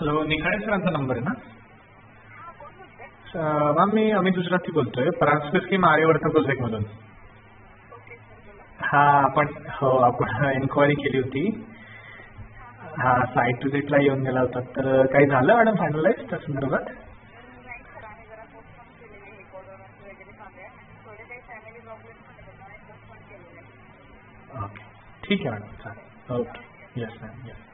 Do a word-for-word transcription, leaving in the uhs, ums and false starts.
Hello, Nikhade सरांचा नंबर आहे ना? अं, मॅम मी अमित गुजराती बोलतोय, पराग स्कीम आर्यवर्त प्रोजेक्टमधून. हा आपण हो आपण एन्क्वायरी केली होती. हा साईट विजिटला येऊन गेला होता. तर काही झालं मॅडम फायनलाइज त्या संदर्भात? ओके, ठीक आहे मॅडम, चालेल. Okay, yes ma'am, yes.